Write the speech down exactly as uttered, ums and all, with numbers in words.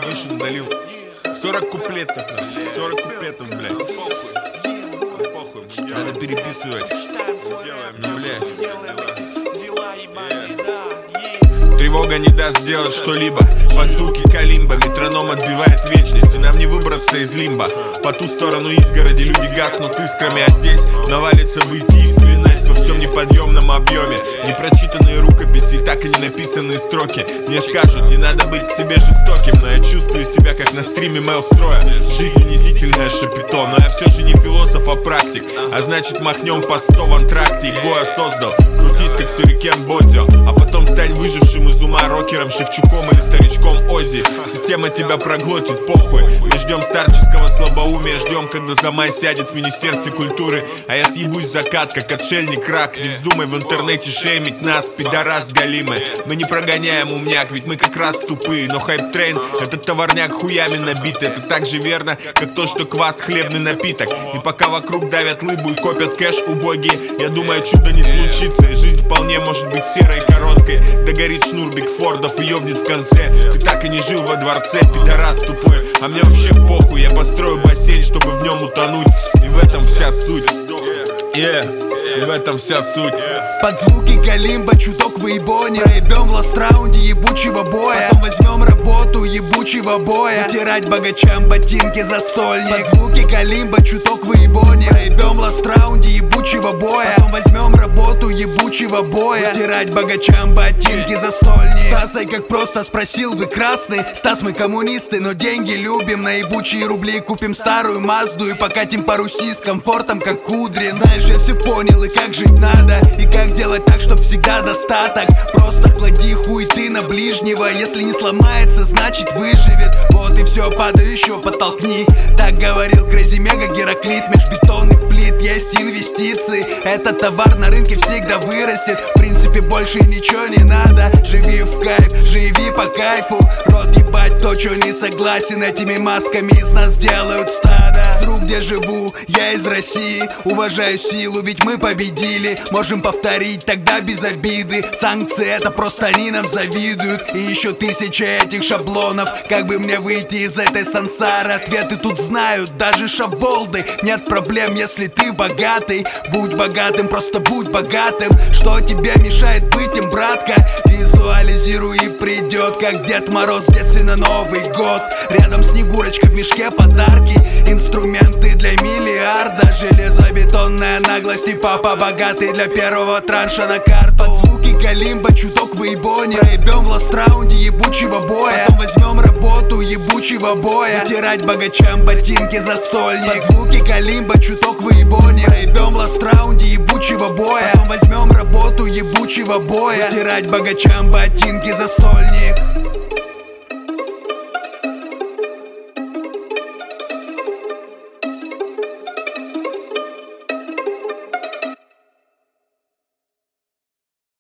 Миша долил сорок куплетов, сорок куплетов, блядь. Надо переписывать. Ну, блядь. Тревога не даст сделать что-либо. Под звуки калимба метроном отбивает вечность, и нам не выбраться из лимба. По ту сторону изгороди люди гаснут искрами, а здесь навалится бытийственность во всем неподъемном объеме. Непрочитанные рукописи, так и не написанные строки. Мне скажут, не надо быть к себе жестоким, но я чувствую себя как на стриме Мейлстроя. Жизнь унизительная шапито, но я все же не философ, а практик. А значит махнем по сто в антракте. И Гоя создал, крутись как сюрикен Бодзё, а потом стань выжившим из ума рокером Шевчуком или старичком Оззи. Система тебя проглотит, похуй. Мы ждем старческого слабоумия, ждем, когда Замай сядет в Министерстве культуры. А я съебусь в закат, как отшельник рак. Не вздумай в интернете шеймить нас, пидорас галимый. Мы не прогоняем умняк, ведь мы как раз тупые. Но хайп-трейн, этот товарняк хуями набит. Это так же верно, как то, что квас хлебный напиток. И пока вокруг давят лыбу и копят кэш убогие, я думаю, чудо не случится. И жизнь вполне может быть серой и короткой. Догорит шнур Бигфордов и ёбнет в конце. Ты так и не жил во дворце, пидорас тупой. А мне вообще похуй, я построю бассейн, чтобы в нем утонуть. И в этом вся суть. Yeah. И в этом вся суть. Под звуки калимба, чуток выебони. Проебем в ласт-раунде ебучего боя. Потом возьмем работу ебучего боя. Утирать богачам ботинки застольник. Под звуки калимба, чуток выебони. Проебем в ласт-раунде ебучего боя. Потом возьмем работу ебучего боя. Утирать богачам ботинки застольник. Стасой как просто спросил, вы красный? Стас, мы коммунисты, но деньги любим. На ебучие рубли купим старую Мазду и покатим по Руси с комфортом, как Кудрин. Знаешь, я все понял, и как жить надо, и как делать так, чтоб всегда достаток. Просто клади хуй ты на ближнего. Если не сломается, значит выживет. Вот и все, падай еще, подтолкни. Так говорил Crazy Mega Гераклит. Меж бетонных плит есть инвестиции. Этот товар на рынке всегда вырастет. В принципе, больше ничего не надо. Живи в кайф, живи по кайфу. Рот ебать, кто чё не согласен. Этими масками из нас делают стадо. С рук, где живу, я из России. Уважаю силу, ведь мы победили. Можем повторить тогда без обиды. Санкции это просто они нам завидуют. И еще тысяча этих шаблонов. Как бы мне выйти из этой сансары? Ответы тут знают даже шаболды. Нет проблем, если ты богатый. Будь богатым, просто будь богатым. Что тебе мешает быть им, братка? Визуализируй и придет, как Дед Мороз в детстве на Новый год. Рядом Снегурочка, в мешке подарки. Инструменты для миллиарда. Железобетонная наглость и папа богатый для первого транша на карту. Под звуки калимба, чуток выебони. Проебем в ласт-раунде ебучего боя. Потом возьмем работу ебучего боя. Утирать богачам ботинки застольник. Под звуки калимба, чуток выебони. Проебем в ласт-раунде ебучего боя. Потом возьмем работу ебучего боя. Утирать богачам ботинки застольник.